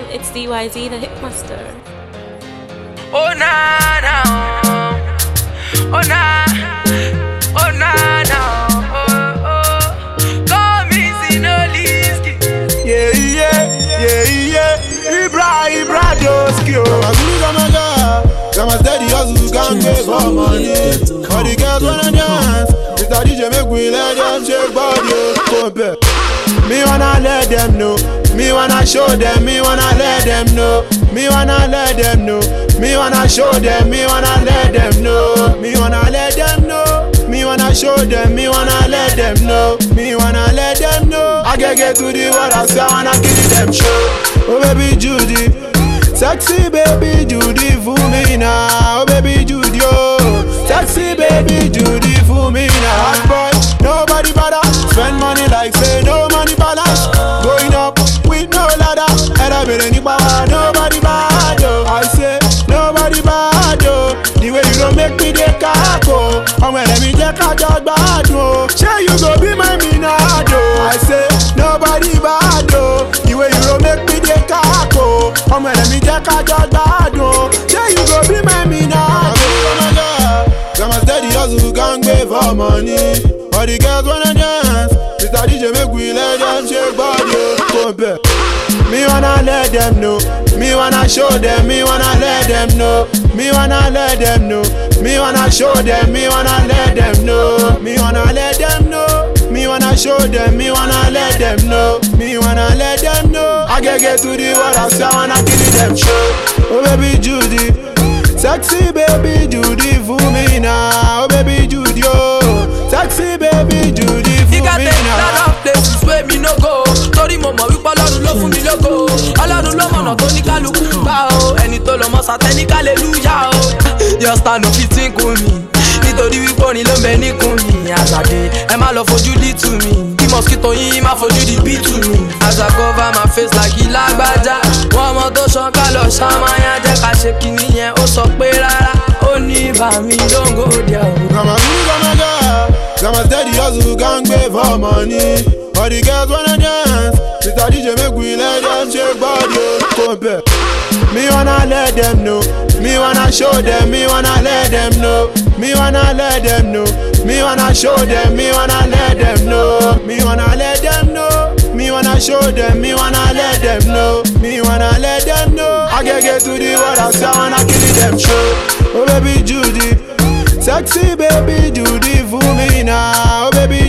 It's DYZ, the Hitmaster. Oh na na, oh na, oh na na, oh oh. Come easy, no Liski. Yeah yeah yeah yeah. Ibra Doski. Got my steady hustle, can't pay for money. All the girls wanna dance. Mr. DJ make we let them shake body. Me wanna let them know. Me wanna show them. Me wanna let them know. Me wanna let them know. Me wanna show them. Me wanna let them know. Me wanna let them know. Me wanna show them. Me wanna let them know. Me wanna let them know. I get to the world, I say I wanna give them show. Oh baby Judy, sexy baby Judy for me now. Oh baby Judy, oh sexy baby Judy for me now. Hot boy, nobody bother. Spend money like say no money balance. Going up with no ladder. And I been any power, nobody bad oh. I say nobody bad oh. The way you don't make me the caco. I'm gonna let me take a job bad oh. Say you go be my minado. I say nobody bad oh. The way you don't make me the caco. I'm gonna let me take a job bad oh. Say you go be my minado. Got my steady hustle, can't pay for money. All the girls wanna dance. Mr. DJ make we let them shake body. Compare. Me wanna let them know. Me wanna show them. Me wanna let them know. Me wanna let them know. Me wanna show them. Me wanna let them know. Me wanna let them know. Me wanna show them. Me wanna let them know. Me wanna let them know. I get to the world, I say I wanna give them show. Oh baby Judy, sexy baby Judy for me now. Oh baby Judy, oh sexy baby Judy for me now. You got a lot of places where me no go. Sorry mama, we pa Ọlọ́run ló fún mi lógo. Ọlọ́run ló mọ̀nà tó ní kálukú gbà o. Ẹni tó lọ mọ sátẹ́ni hallelujah o. Your star no fit think with me. Nítorí wípé orin ló ń bẹ níkùn mi. Àṣàdé ẹ má lọ fojú dí tù mí. Kí mosquito yín má fojú di bí tù mí. As I cover my face like ìlágbájá. Wọ́n mọ tó ṣan ká lọ ṣàmáyà. Jẹ́ ká ṣe kíní yẹn ó sọ pé rárá. Ó ní bàmí don't go there o. Got my steady hustle, can't pay for money. All the girls wanna dance. Mr. DJ make we let them shake body. Compare. Me wanna let them know. Me wanna show them. Me wanna let them know. Me wanna let them know. Me wanna show them. Me wanna let them know. Me wanna let them know. Me wanna show them. Me wanna let them know. Me wanna let them know. I get to the world, I say I wanna give them show. Oh baby Judy, sexy baby Judy for me now. Oh baby